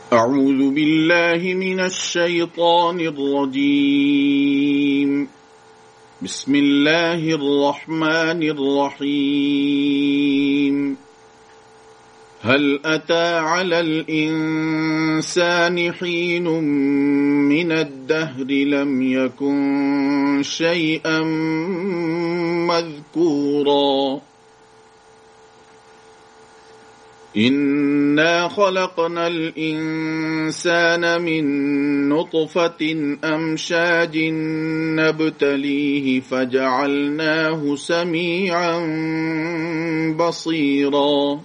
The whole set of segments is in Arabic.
أعوذ بالله من الشيطان الرجيم. بسم الله الرحمن الرحيم. هل أتى على الإنسان حين من الدهر لم يكن شيئا مذكورا إنا خلقنا الإنسان من نطفة أمشاج نبتليه فجعلناه سميعا بصيرا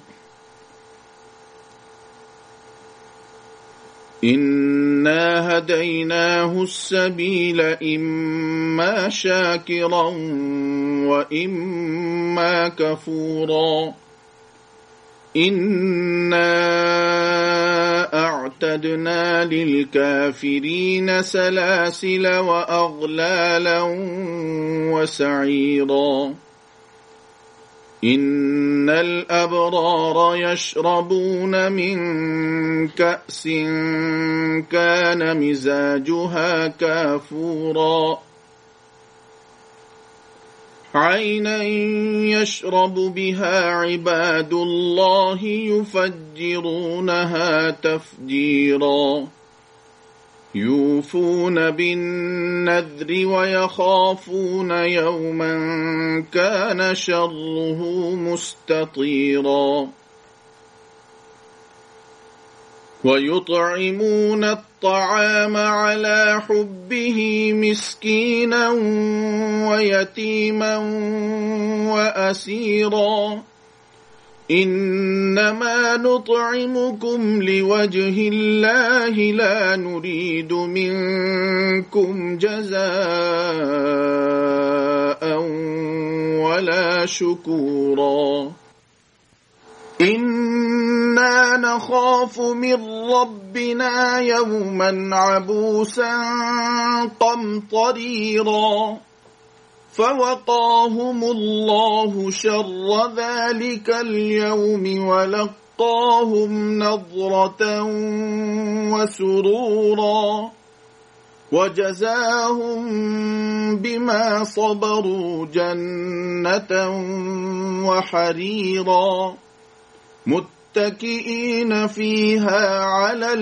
إنا هديناه السبيل إما شاكرا وإما كفورا إنا أعتدنا للكافرين سلاسل وأغلالا وسعيرا إن الأبرار يشربون من كأس كان مزاجها كافورا عينا يشرب بها عباد الله يفجرونها تفجيرا يوفون بالنذر ويخافون يوما كان شره مستطيرا ويطعمون الطعام على حبه مسكينا ويتيما وأسيرا إنما نطعمكم لوجه الله لا نريد منكم جزاء ولا شكورا إنا نخاف من ربنا يوما عبوسا قمطريرا فوقاهم الله شر ذلك اليوم ولقاهم نضرة وسرورا وجزاهم بما صبروا جنة وحريرا متكئين فيها على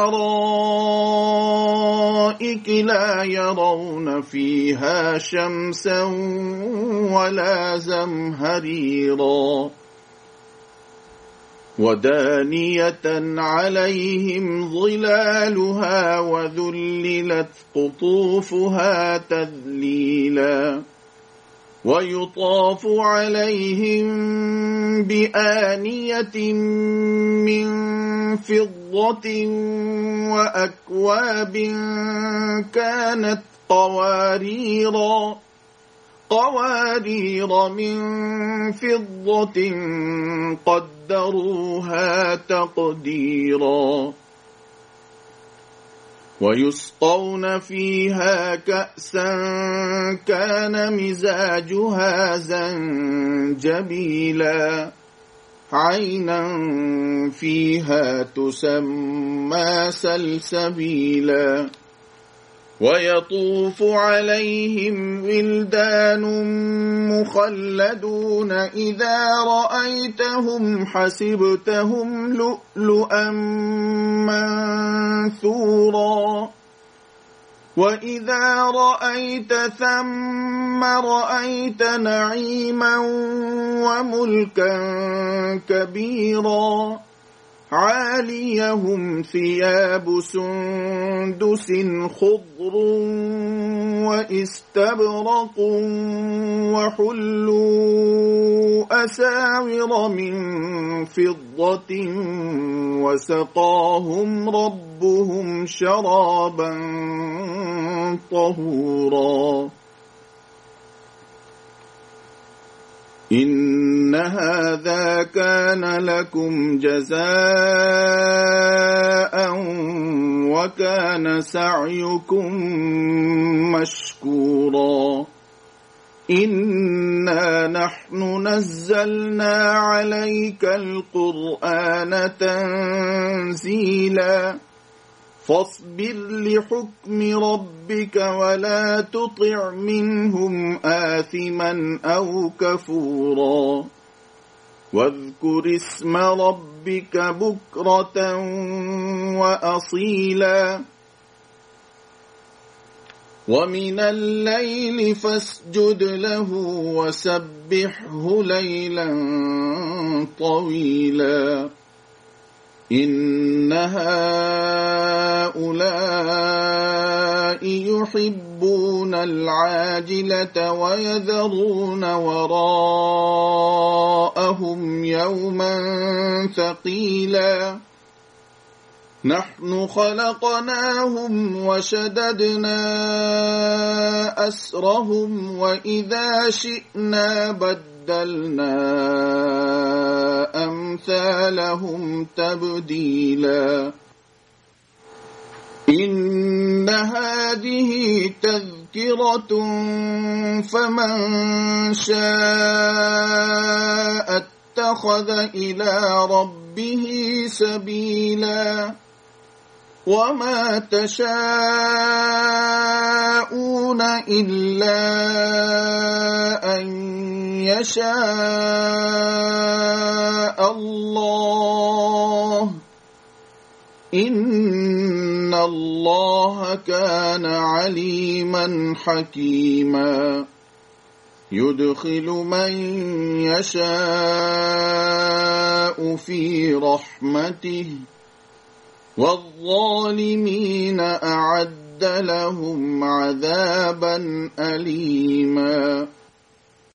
الأرائك لا يرون فيها شمسا ولا زمهريرا ودانية عليهم ظلالها وذللت قطوفها تذليلا ويطاف عليهم بآنية من فضة وأكواب كانت قوارير من فضة قدروها تقديرا ويسقون فيها كأسا كان مزاجها زنجبيلا عينا فيها تسمى سلسبيلا ويطوف عليهم ولدان مخلدون إذا رأيتهم حسبتهم لؤلؤا منثورا وإذا رأيت ثم رأيت نعيما وملكا كبيرا عاليهم ثياب سندس خضر واستبرق وحلوا أساور من فضة وسقاهم ربهم شرابا طهورا إن هذا كان لكم جزاء وكان سعيكم مشكورا إنا نحن نزلنا عليك القرآن تنزيلا فاصبر لحكم ربك ولا تطع منهم آثما أو كفورا واذكر اسم ربك بكرة وأصيلا ومن الليل فاسجد له وسبحه ليلا طويلا إن هؤلاء يحبون العاجلة ويذرون وراءهم يوما ثقيلا نحن خلقناهم وشددنا أسرهم وإذا شئنا بدلنا أمثالهم تبديلا إن هذه تذكرة فمن شاء اتخذ إلى ربه سبيلا وما تشاءون إلا أن يشاء الله إن الله كان عليما حكيما يدخل من يشاء في رحمته والظالمين أعد لهم عذابا أليما